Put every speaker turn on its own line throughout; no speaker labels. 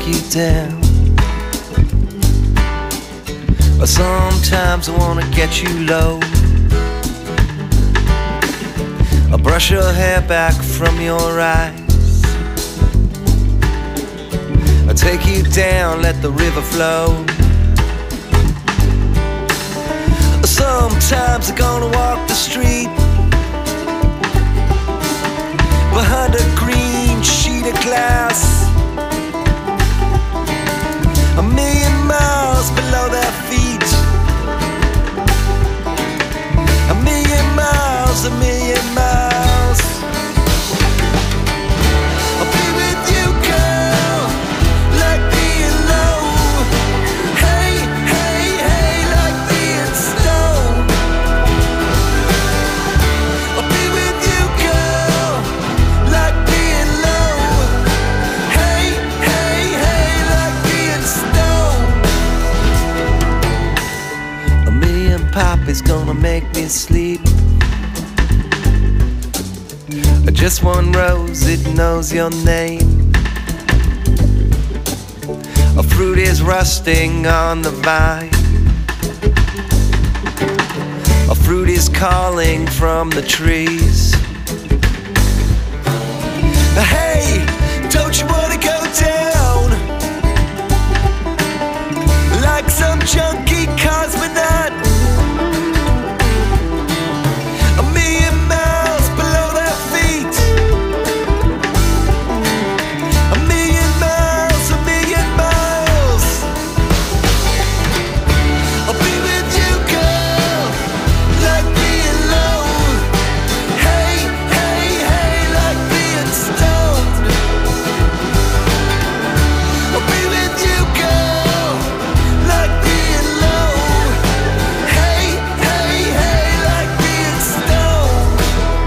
you down. Or sometimes I wanna get you low. I'll brush your hair back from your eyes. I'll take you down, let the river flow. Sometimes I'm gonna walk the street behind a green sheet of glass, a million miles below their feet, a million miles, a million miles. I'll be with you, girl, like being low. Hey, hey, hey, like being stoned. I'll be with you, girl, like being low. Hey, hey, hey, like being stoned. A million poppies gonna make me sleep. Just one rose, it knows your name. A fruit is rusting on the vine. A fruit is calling from the trees. Hey, don't you wanna go down like some junkie cosmonaut? A million miles below their feet, a million miles, a million miles. I'll be with you, girl, like being low. Hey, hey, hey, like being stoned. I'll be with you, girl, like being low. Hey, hey, hey, like being stoned.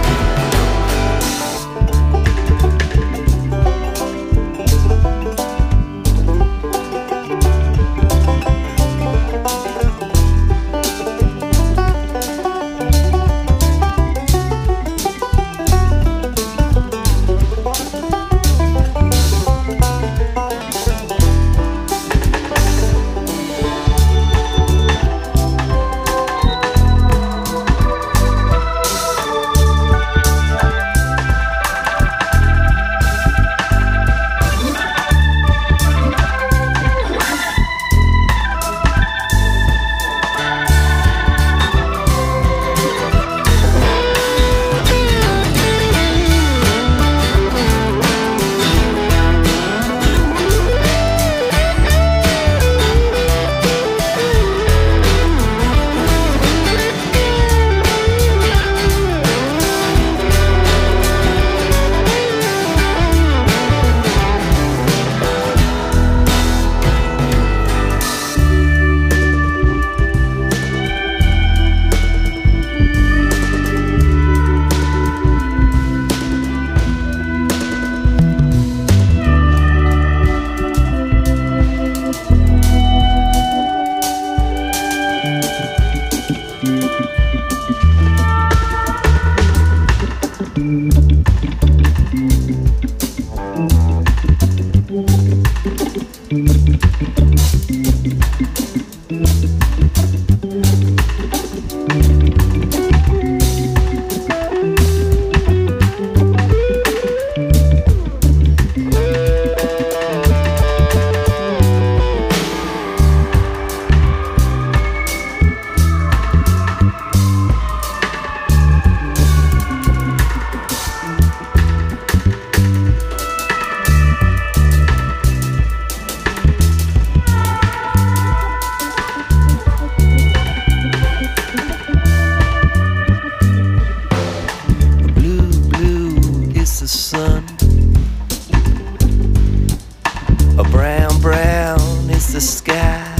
The sky,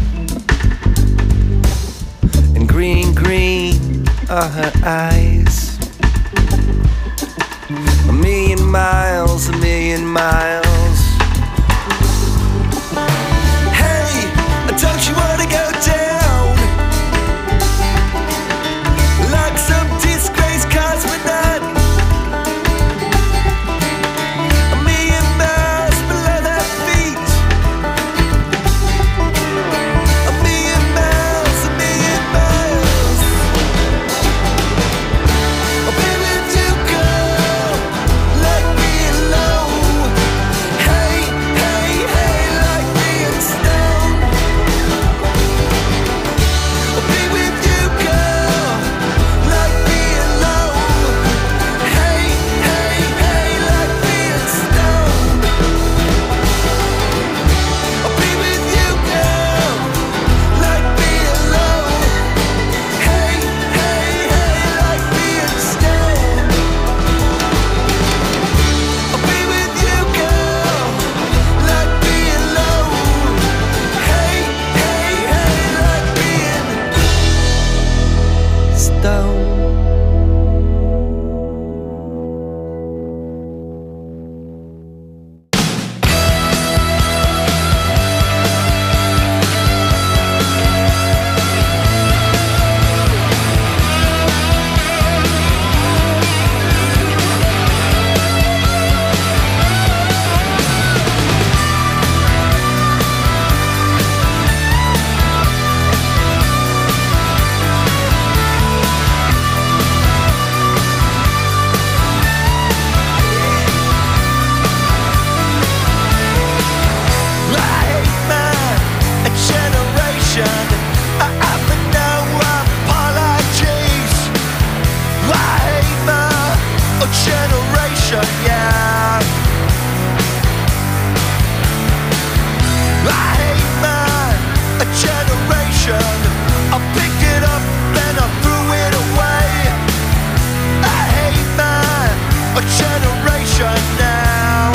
and green, green are her eyes. A million miles, a million miles. Hey, don't you wanna go down like some disgraced cosmonaut? A million miles below their feet, generation, yeah. I hate my generation. I picked it up and I threw it away. I hate my generation now.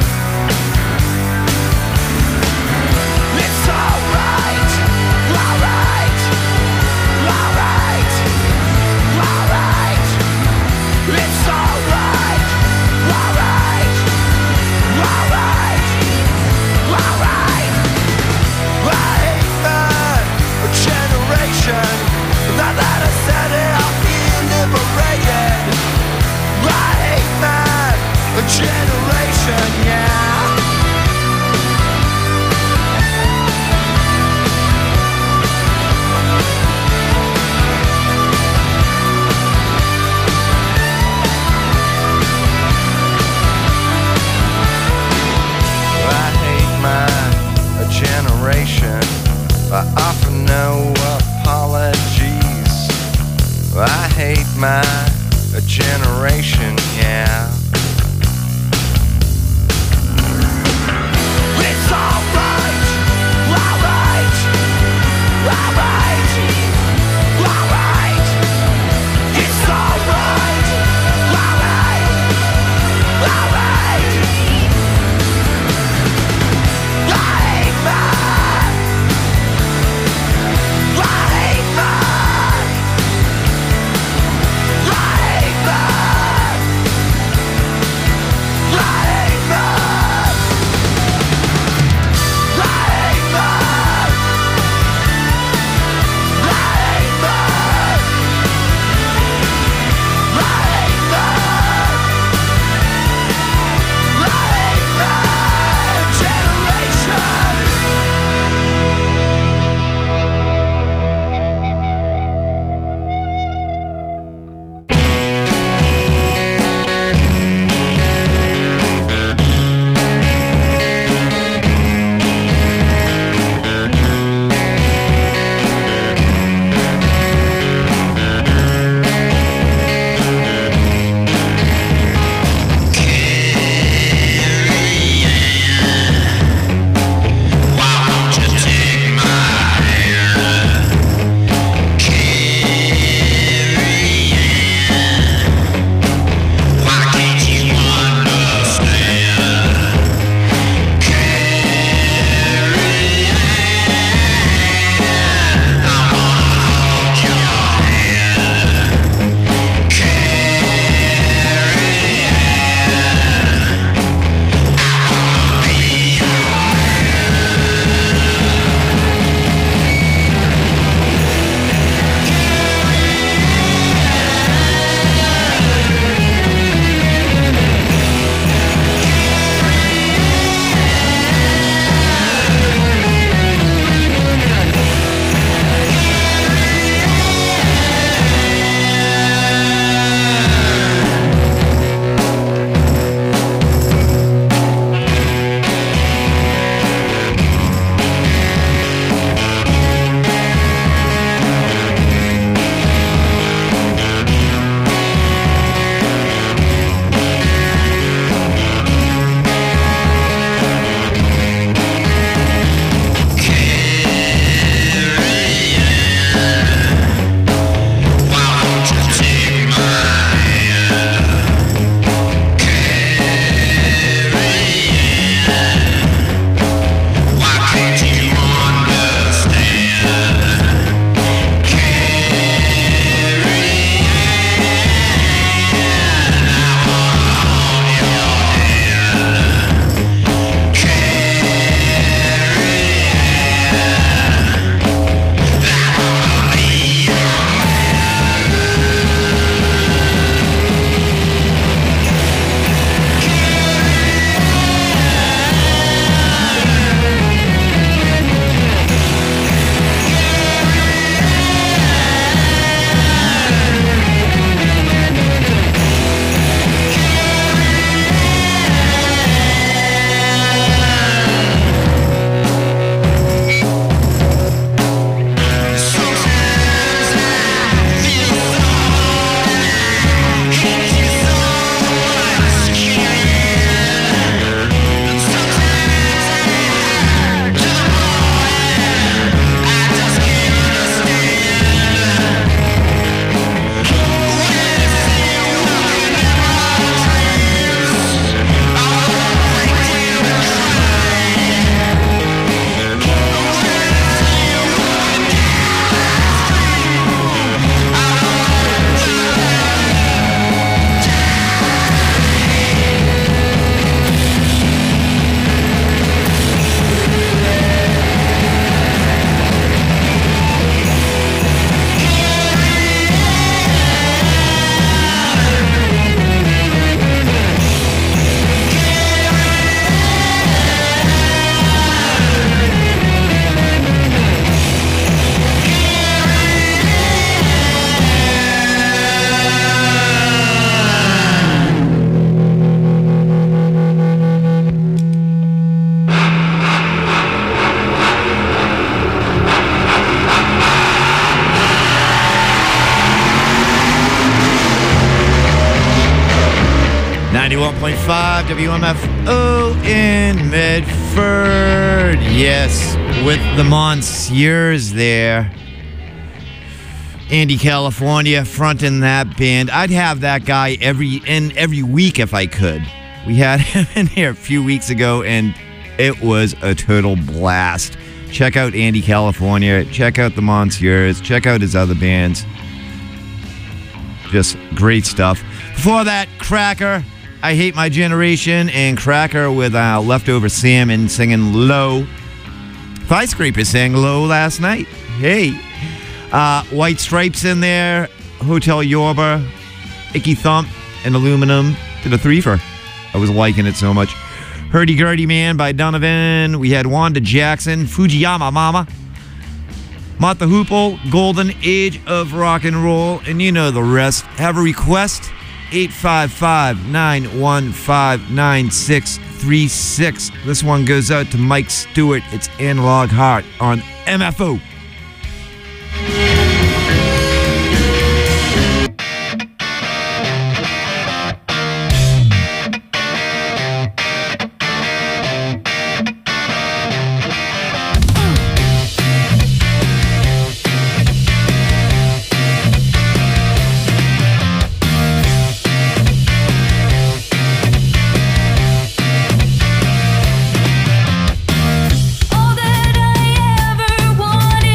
It's alright, alright, alright, alright. It's alright, alright, alright, alright. I hate my generation. Now that I said it, I'll feel liberated. I hate my generation, yeah. I hate my generation. I offer no apologies. I hate my generation, yeah. It's alright, alright, alright, alright. It's alright, alright, alright. I hate my, I hate my, I hate my.
91.5 WMFO in Medford. Yes, with the Monsieurs there. Andy California fronting that band. I'd have that guy every week if I could. We had him in here a few weeks ago, and it was a total blast. Check out Andy California. Check out the Monsieurs. Check out his other bands. Just great stuff. Before that, Cracker, I Hate My Generation, and Cracker with Leftover Salmon singing Low. Skyscraper sang Low last night. Hey. White Stripes in there, Hotel Yorba, Icky Thump, and Aluminum. Did a threefer. I was liking it so much. Hurdy Gurdy Man by Donovan. We had Wanda Jackson, Fujiyama Mama. Mott the Hoople, Golden Age of Rock and Roll, and you know the rest. Have a request? 855-915-9636. This one goes out to Mike Stewart. It's Analog Heart on MFO.
All that I ever wanted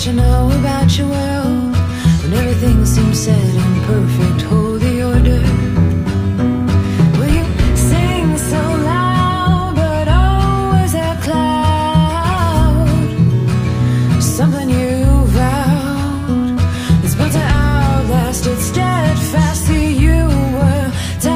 you know about your world when everything seems set in perfect holy order? Will you sing so loud but always a cloud? Something you vowed is built to outlast its steadfastly. You were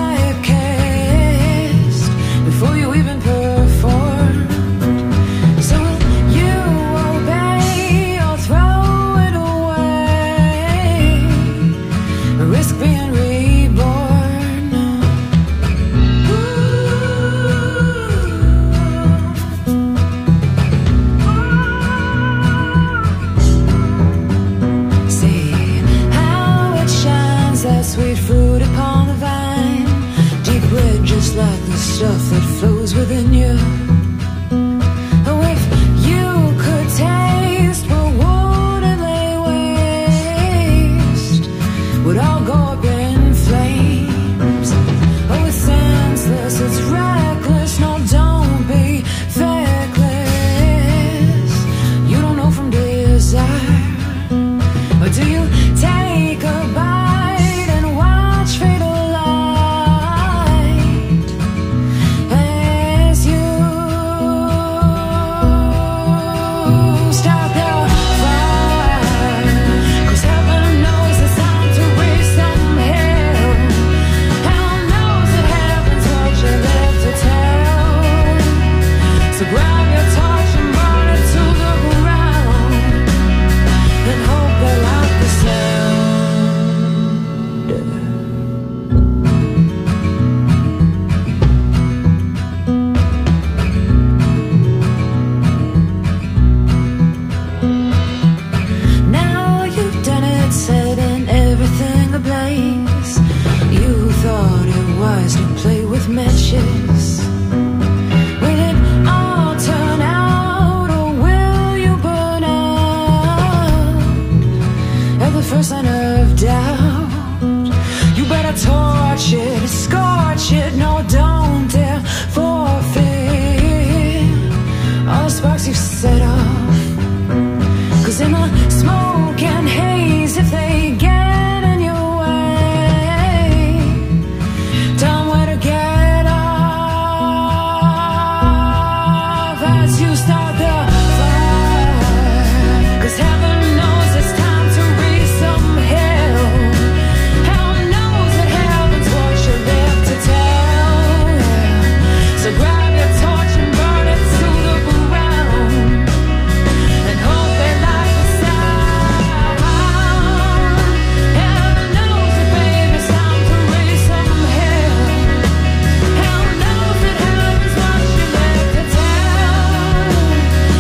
typecast before you even performed. So will you obey or throw it away? Risk being reborn. See how it shines, that sweet fruit upon the vine, deep red just like the stuff that flows within you. Oh, if you could taste but wouldn't lay waste, would all go up in flames. Oh, it's senseless, it's reckless, no, don't be feckless. You don't know from desire, or do you take a bite and watch fade alight as you start the fire? 'Cause heaven knows it's time to raise some hell. Hell knows that heaven's what you live to tell. So grab your torch and burn it to the ground and hope they like the sound. Now you've done it, setting everything ablaze. You thought it wise to play with matches. Will it all turn out, or will you burn out at the first sign of doubt? You better torch it, scorch it, no, don't dare forfeit all the sparks you've set off. 'Cause in the smoke and haze, if they get in your way, tell 'em where to get off as you start the fire. 'Cause heaven knows it's time to raise some hell. Hell knows that heaven's what you live to tell. So grab your torch and burn it to the ground and hope they like the sound. Heaven knows that, baby, it's time to raise some hell. Hell knows that heaven's what you live to tell.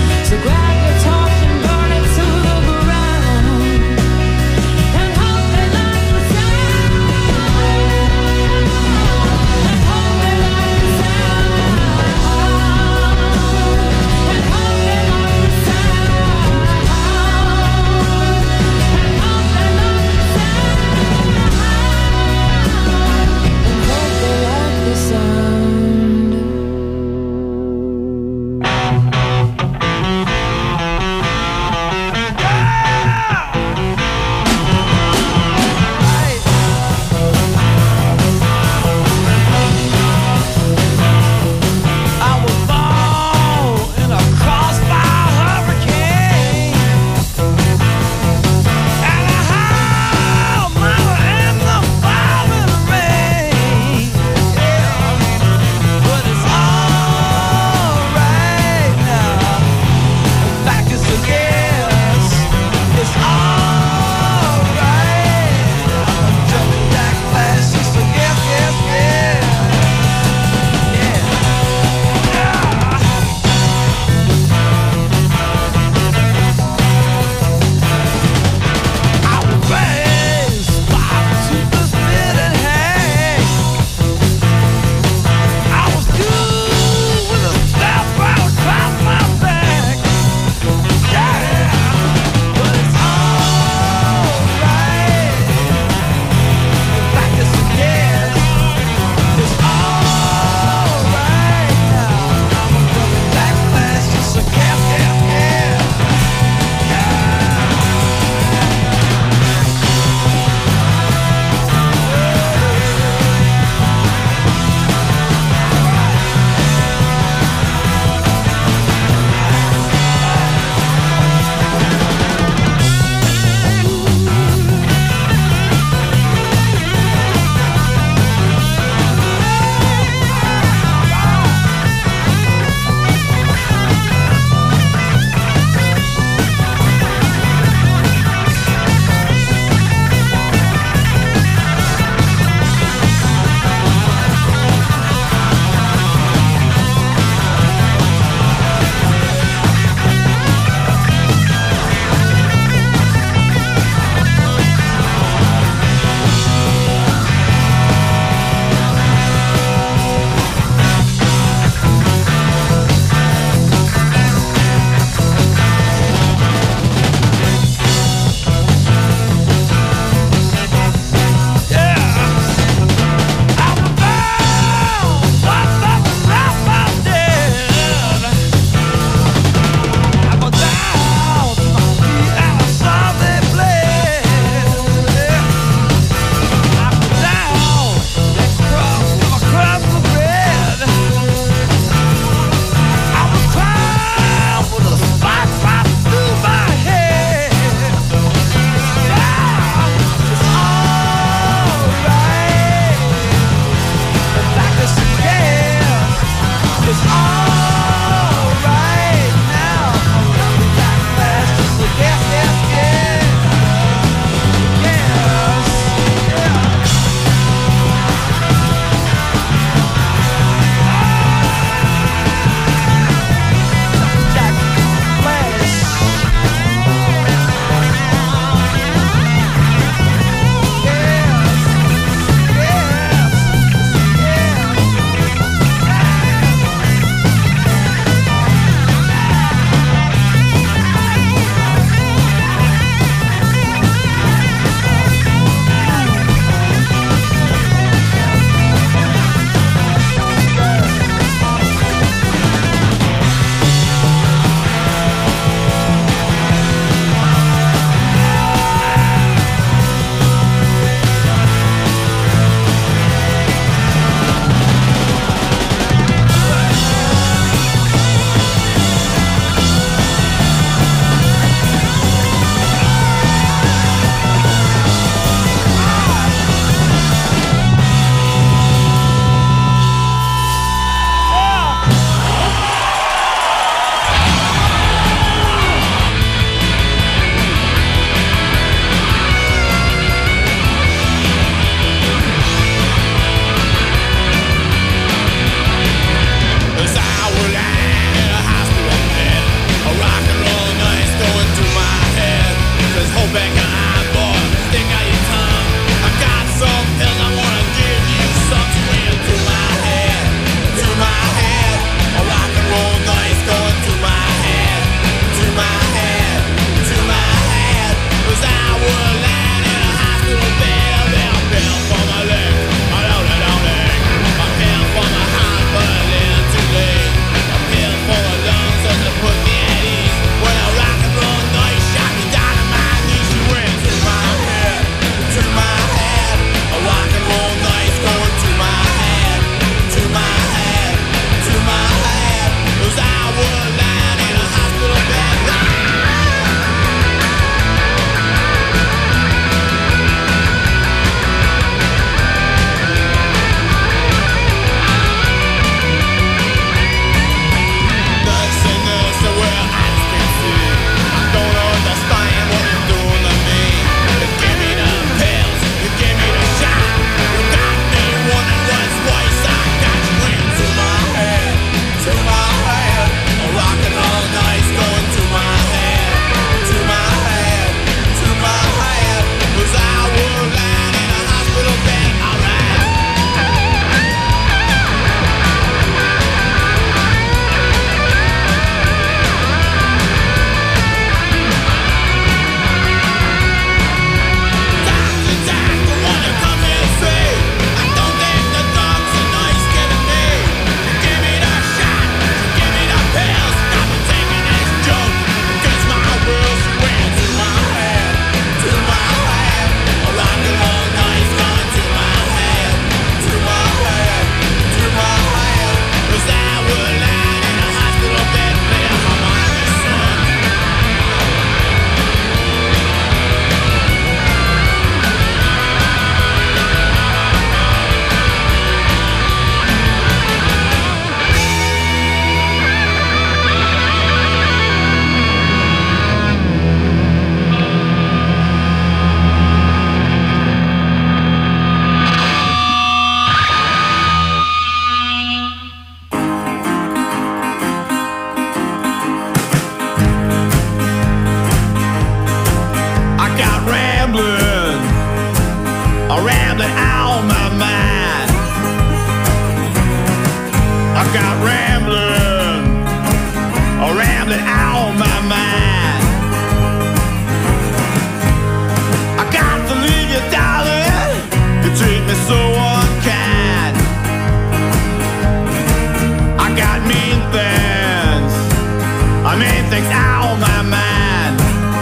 things. I mean things out on my mind.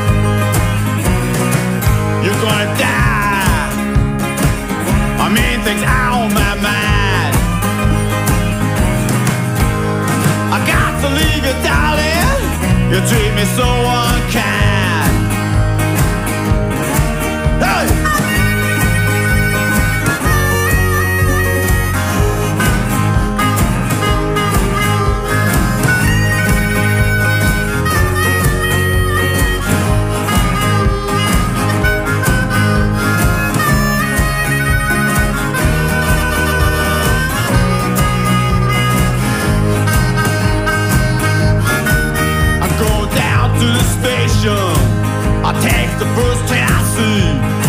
You're gonna die. I mean things out on my mind. I got to leave you, darling. You treat me so unkind. Hey! I take the first train I see.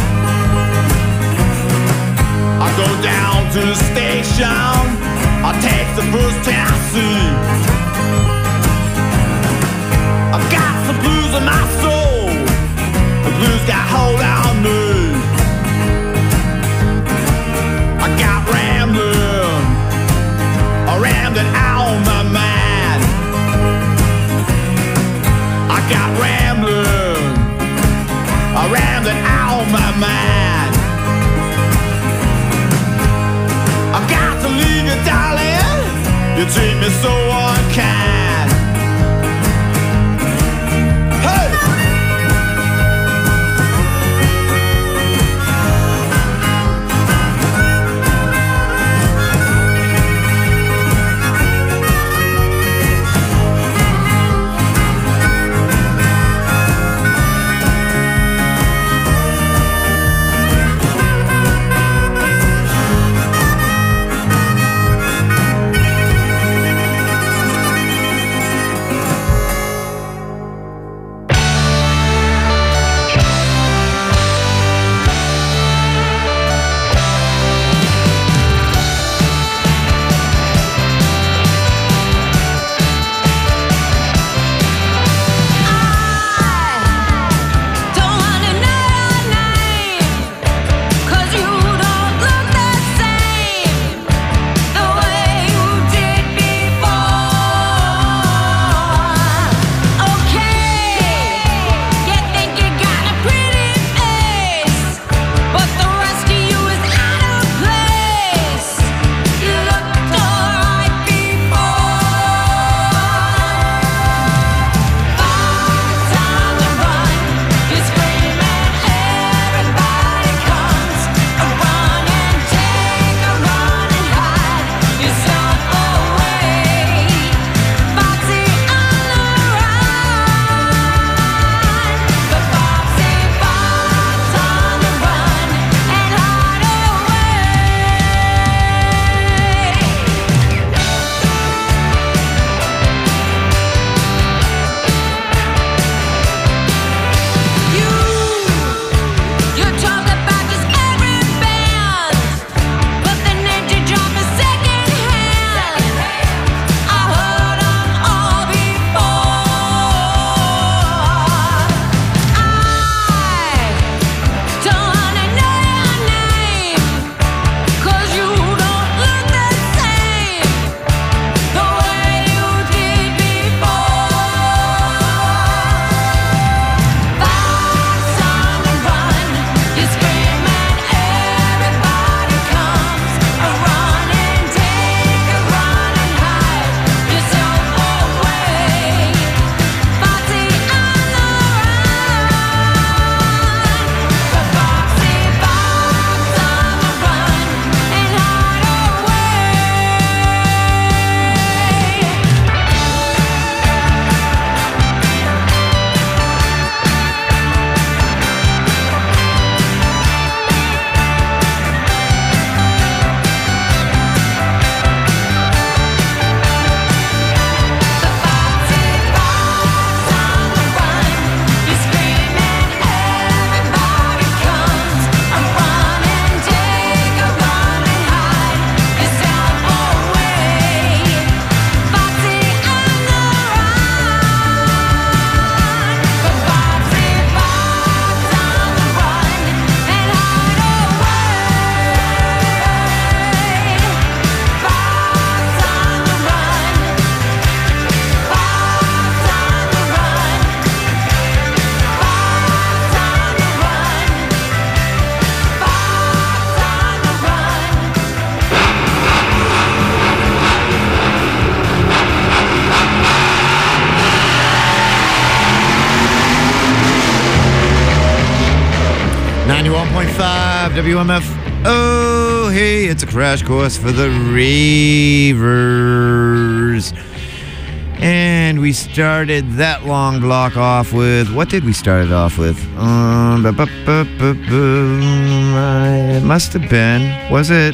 I go down to the station. I take the first train I see. I got some blues in my soul. The blues got hold on me. I got rambling. I rambling out on my mind. I got rambling. I rambling out on my mind. I've got to leave you, darling. You treat me so unkind. Hey!
91.5 WMF. Oh, hey, it's a crash course for the Ravers. And we started that long block off with, what did we start it off with? It must have been, was it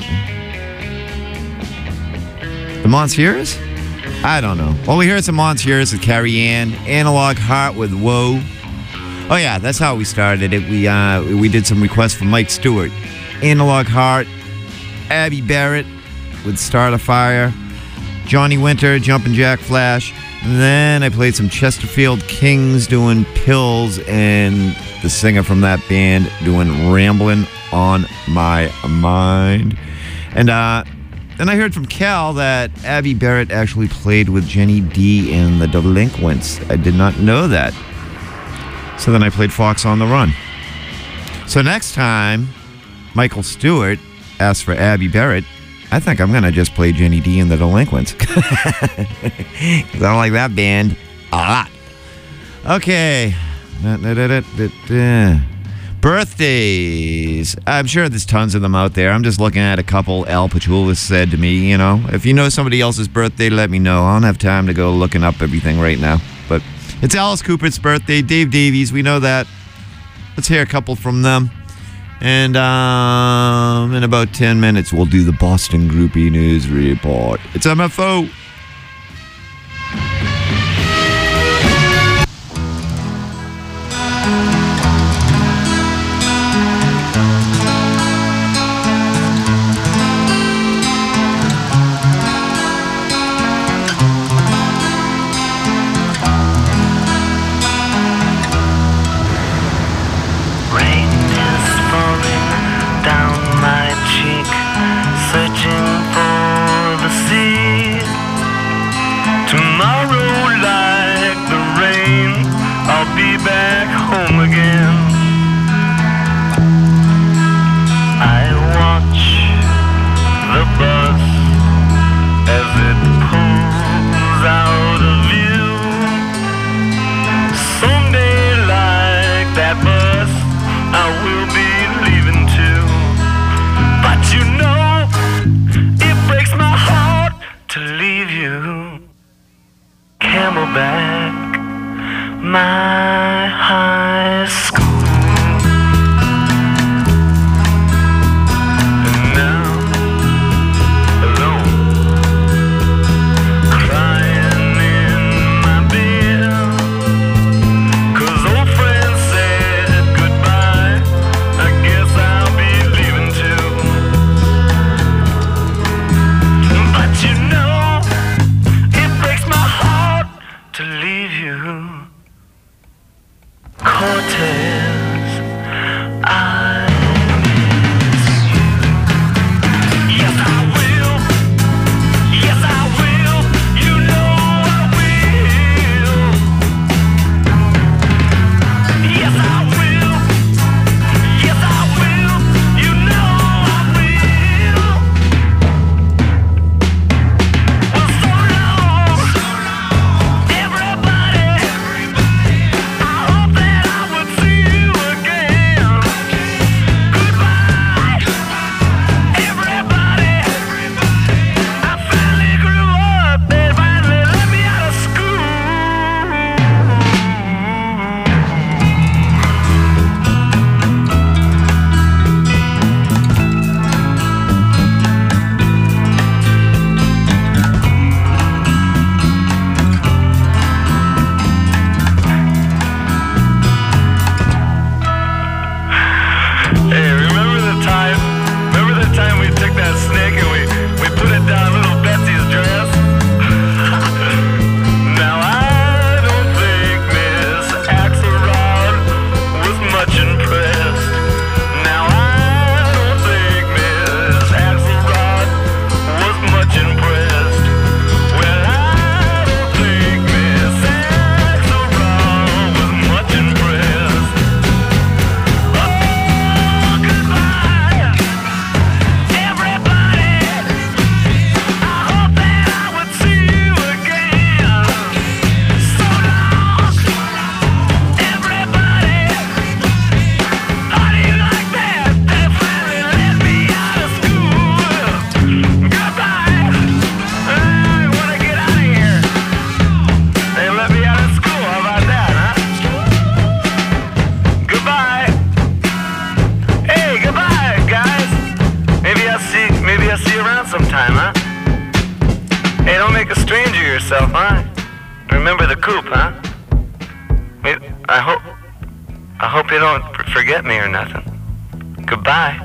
the Monsieurs? I don't know. Well, we heard some Monsieurs with Carrie Ann, Analog Heart with Whoa. Oh yeah, that's how we started it. We did some requests from Mike Stewart, Analog Heart, Abby Barrett with Start a Fire, Johnny Winter, Jumpin' Jack Flash, and then I played some Chesterfield Kings doing Pills, and the singer from that band doing Ramblin' on My Mind. And then I heard from Cal that Abby Barrett actually played with Jenny D and the Delinquents. I did not know that. So then I played Fox on the Run. So next time Michael Stewart asks for Abby Barrett, I think I'm going to just play Jenny D and the Delinquents. Because I don't like that band a lot. Okay. Birthdays. I'm sure there's tons of them out there. I'm just looking at a couple Al Pachulis said to me, you know. If you know somebody else's birthday, let me know. I don't have time to go looking up everything right now. But it's Alice Cooper's birthday, Dave Davies, we know that. Let's hear a couple from them. And in about 10 minutes, we'll do the Boston Groupie News Report. It's MFO.
remember the coop, huh? I hope you don't forget me or nothing. Goodbye.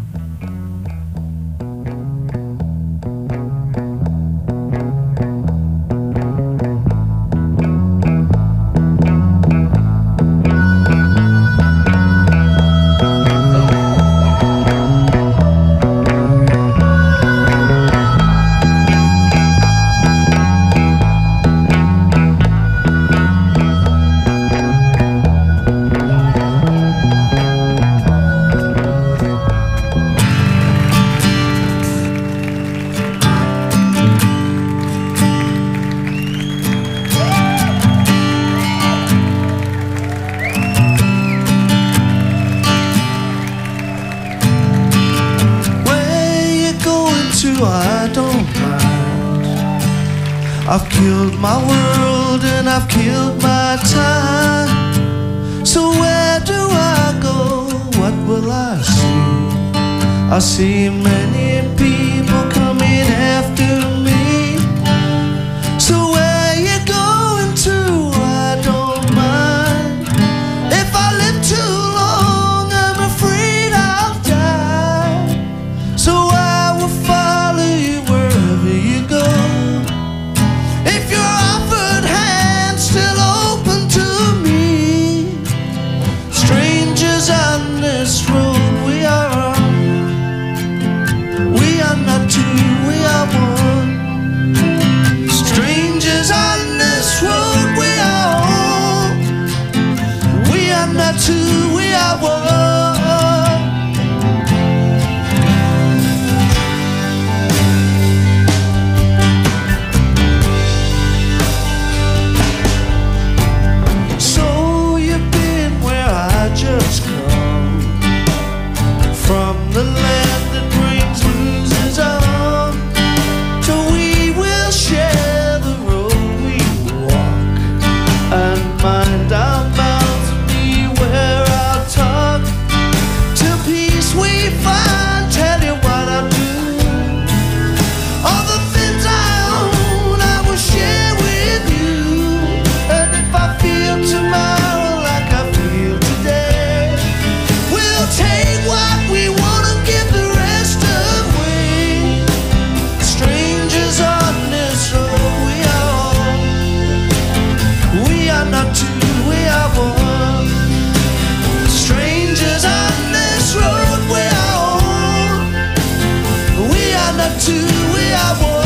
I don't mind. I've killed my world and I've killed my time. So where do I go? What will I see? I see many people coming after me. So where you going to? I don't mind. If I live too long, I'm afraid I'll die. So I will follow you wherever you go. If your offered hand's still open to me, strangers on this road we are on. We are not two, we are one. Strangers on this road we are on. We are not two, we are one. So you've been where I just come from, the land that brings losers on. So we will share the road we walk and mind our mouths and beware our talk. To peace we find, tell you what I do. All the things I own I will share with you. And if I feel tomorrow like I feel today, we'll take what we want and give the rest away. Strangers on this road we are on. We are not two, we are one. Strangers on this road we are on. We are not two, we are one.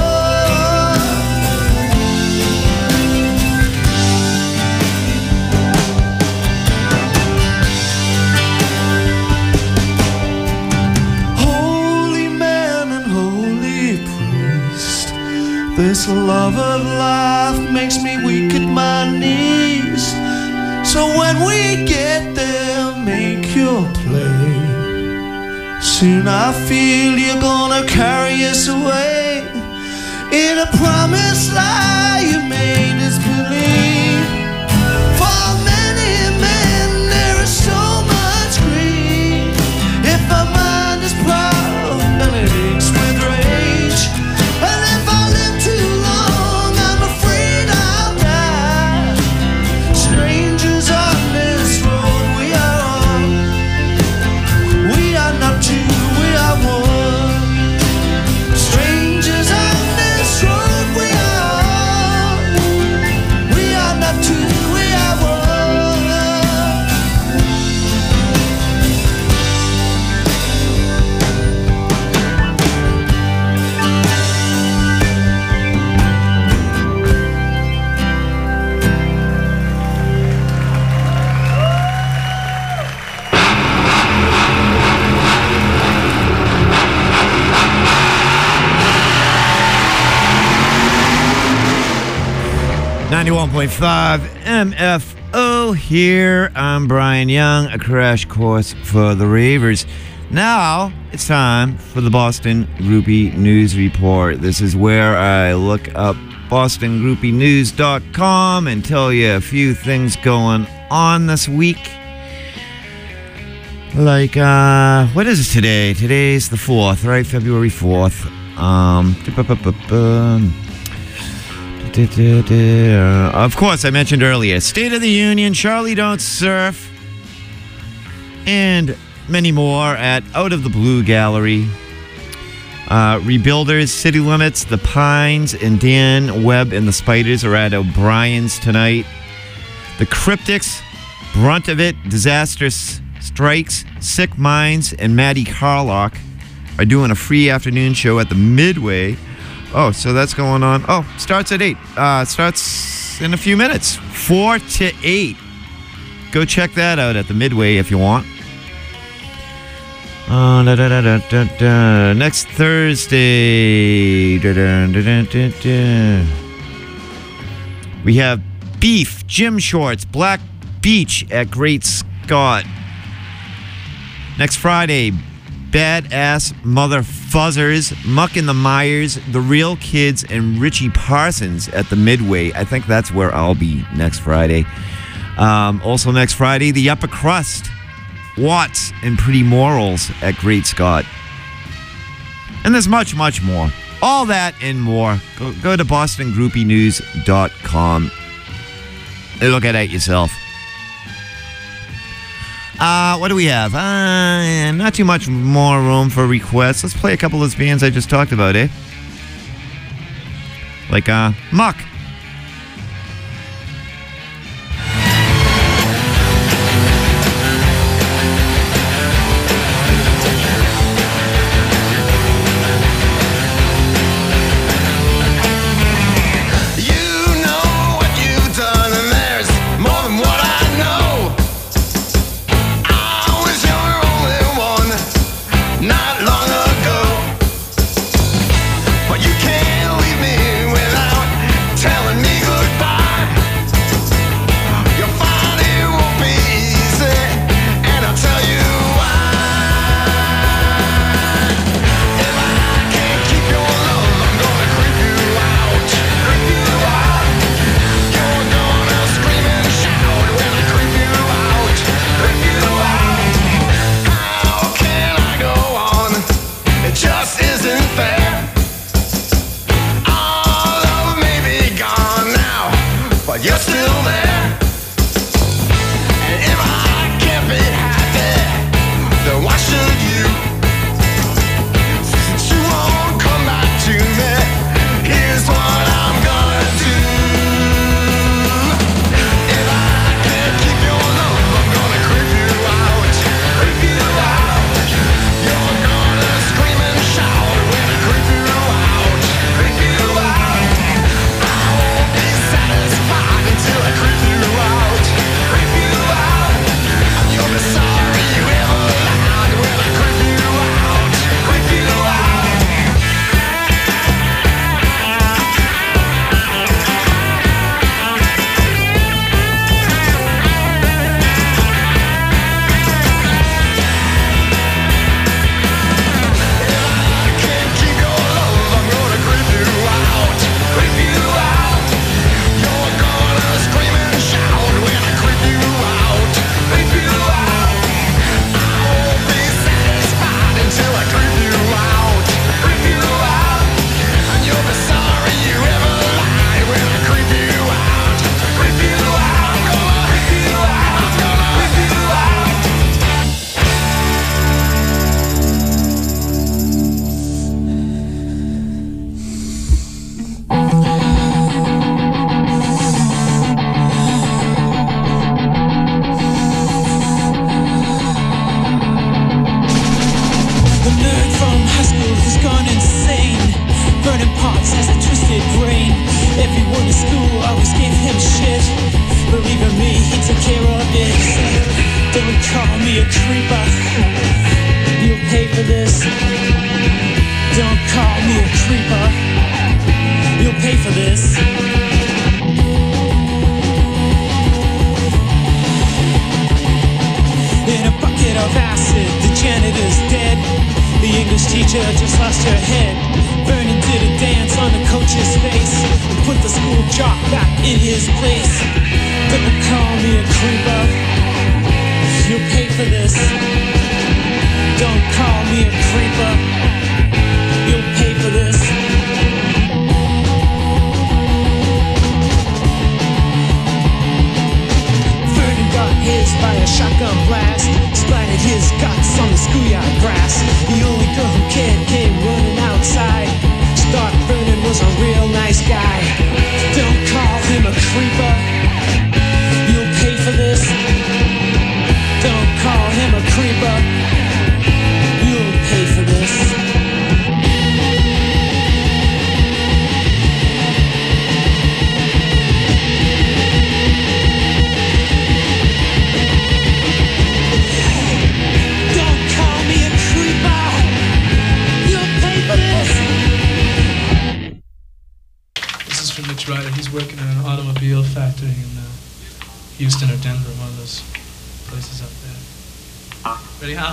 Holy man and holy priest, this love of life makes me weak at my knees. So when we get there, make your play. Soon I feel you're gonna carry us away in a promise lie you made us believe. For many men there is so much grief. If our mind is proud and it aches with rage, and if I live too long, I'm afraid I'll die. Strangers on this road we are on. We are not two, we are one. Strangers on this road we are on. We are not two, we are one.
.5 MFO here. I'm Brian Young, a crash course for the ravers. Now it's time for the Boston Groupie News Report. This is where I look up BostonGroupieNews.com and tell you a few things going on this week. Like, what is it today? Today's the 4th, right? February 4th. Of course, I mentioned earlier, State of the Union, Charlie Don't Surf, and many more at Out of the Blue Gallery. Rebuilders, City Limits, The Pines, and Dan Webb and the Spiders are at O'Brien's tonight. The Cryptics, Brunt of It, Disaster Strikes, Sick Minds, and Maddie Carlock are doing a free afternoon show at the Midway. Oh, so that's going on. Oh, starts at 8. Starts in a few minutes. 4 to 8. Go check that out at the Midway if you want. Next Thursday, we have Beef, Gym Shorts, Black Beach at Great Scott. Next Friday, Badass Mother Fuzzers, Muck and the Myers, The Real Kids, and Richie Parsons at the Midway. I think that's where I'll be next Friday. Also next Friday, The Upper Crust, Watts, and Pretty Morals at Great Scott. And there's much, much more. All that and more. Go to bostongroupinews.com and look at it yourself. What do we have? Not too much more room for requests. Let's play a couple of those bands I just talked about, eh? Like, Muck.
cuts on the schoolyard grass. The only girl who cared came running outside. Stark Vernon was a real nice guy. Don't call him a creeper. You'll pay for this. Don't call him a creeper. You'll pay for this.
Mitch Ryder. He's working in an automobile factory in Houston or Denver, one of those places up there. Ready, Hal?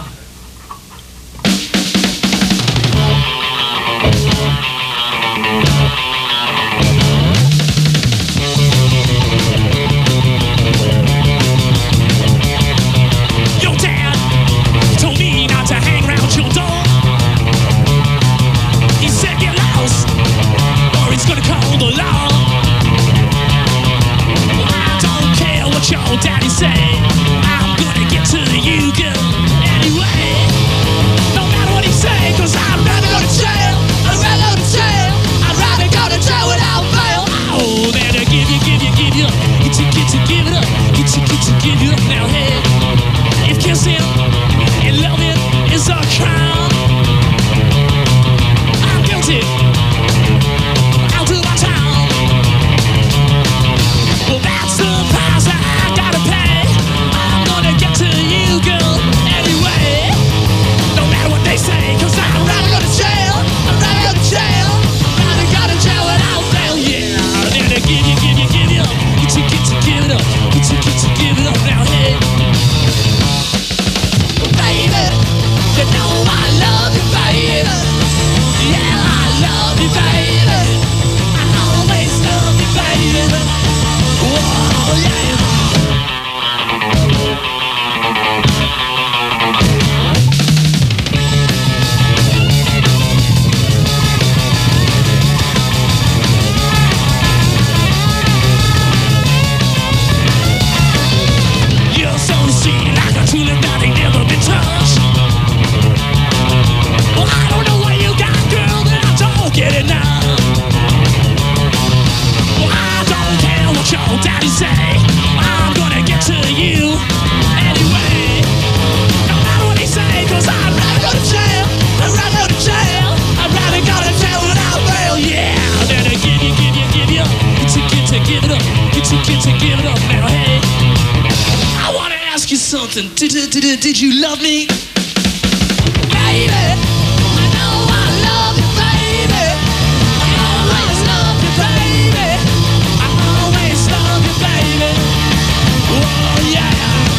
Your dad told me not to hang around your door. He said get lost or he's gonna call the law. I don't care what your daddy say, I'm gonna get to you, girl, anyway. No matter what he say, cause I'd rather go to jail. I'd rather go to jail. I'd rather go to jail without bail. Oh, man, I give you, get it up. Get you, give it up. Get you, give it up. Now, hey, if kissing and loving is a crime, I'm guilty. I'll do my time. Well, that's the price that I gotta pay. I'm gonna get to you, girl, anyway. No matter what they say, cause I'd rather go to jail. I'd rather go to jail. I'd rather go to jail without bail, yeah. Then they give you up. Get you, give it up. Get you, give it up. Now, hey, baby, you know I love you, baby. Yeah, I love you, baby. I always love you, baby. Whoa, yeah. You're so sweet, like a tulip that ain't never been touched. Well, I don't know what you got, girl, but I don't get it now. Well, I don't care what your daddy say, I'm gonna get to you anyway. No matter what he say, cause I'd rather go to jail. I'd rather go to jail. I'd rather go to jail without bail, yeah. Then I give you up. Get you, give it up. Get you, give it up. Now, hey, I wanna ask you something. Did you love me? Baby, I know I love you, baby. I always love you, baby. I always love you, baby. Oh, yeah.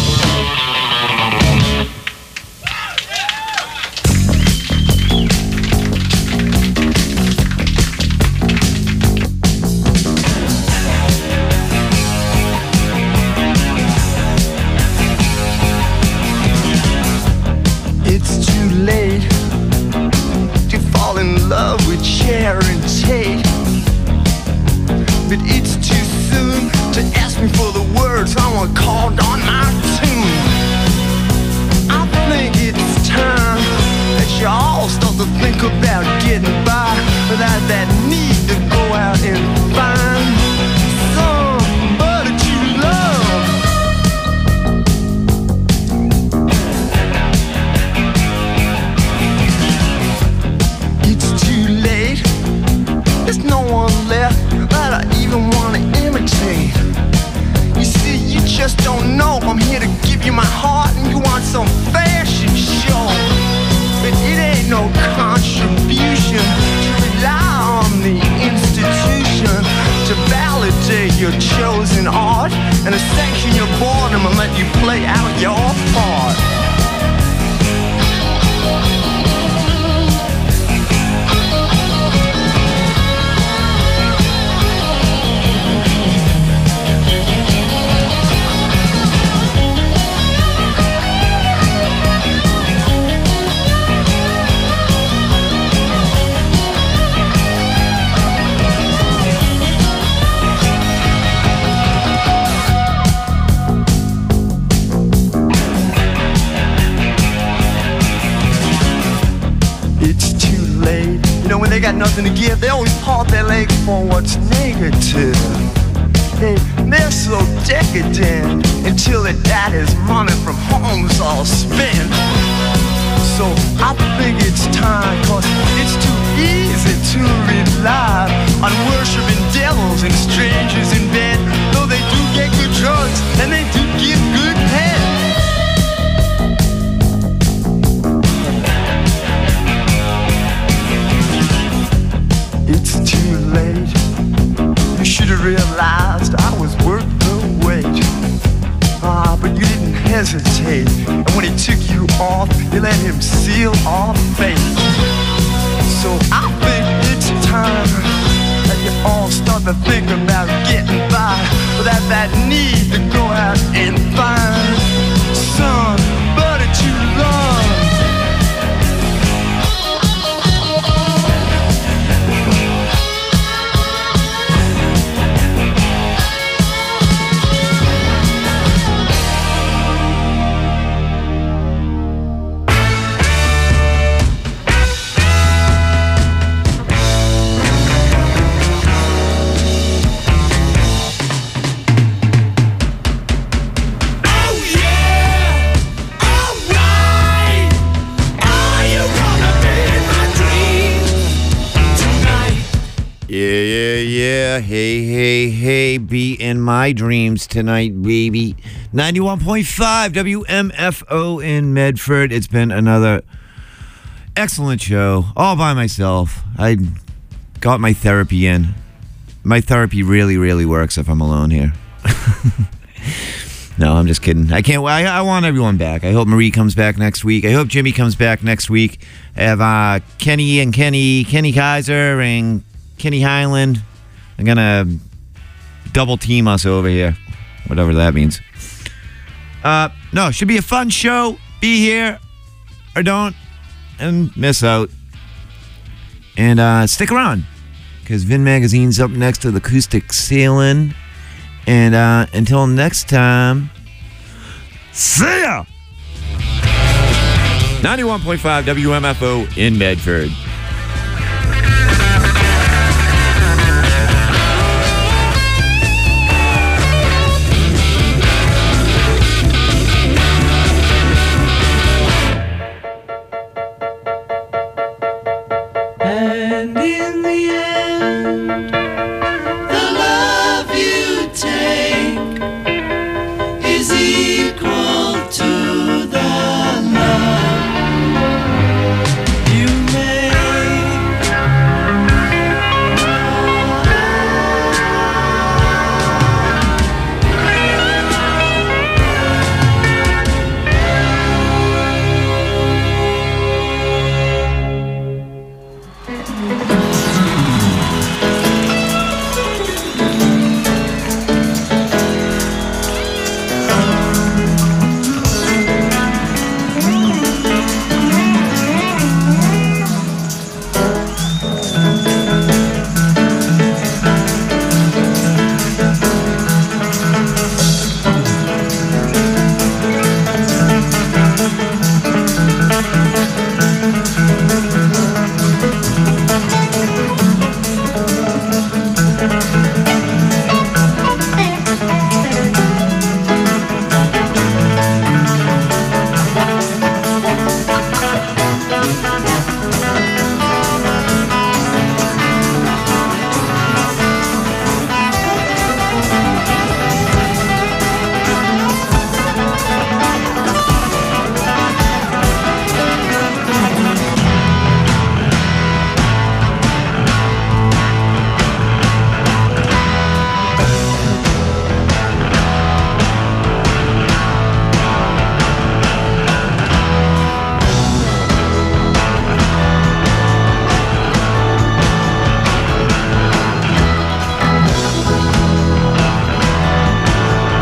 It's too late to fall in love with Sharon Tate, but it's too soon to ask me for the words someone called on my tune. I think it's time that you all start to think about getting by without that need to go out and find somebody to love. It's too late. There's no one left that I even want to imitate. You see, you just don't know. I'm here to give you my heart and you want some fashion show. But it ain't no contribution to rely on the institution to validate your chosen art and to sanction your boredom and let you play out your part. nothing to give. They always part their legs for what's negative. They're so decadent until their daddy's money from home's all spent. So I think it's time, cause it's too easy to rely on worshiping devils and strangers in bed. Though they do get good drugs and they do give good head. It's too late. You should have realized I was worth the wait. But you didn't hesitate. And when he took you off, you let him seal our fate. So I think it's time that you all start to think about getting by without that need to go out and find somebody to love.
Yeah. Hey, be in my dreams tonight, baby. 91.5 WMFO in Medford. It's been another excellent show, all by myself. I got my therapy in. My therapy really, really works if I'm alone here. No, I'm just kidding. I can't. I want everyone back. I hope Marie comes back next week. I hope Jimmy comes back next week. I have Kenny Kaiser and Kenny Highland. I'm gonna double team us over here, whatever that means. No, it should be a fun show. Be here or don't and miss out. And stick around, because Vin Magazine's up next with Acoustic Sailing. And until next time, see ya! 91.5 WMFO in Medford.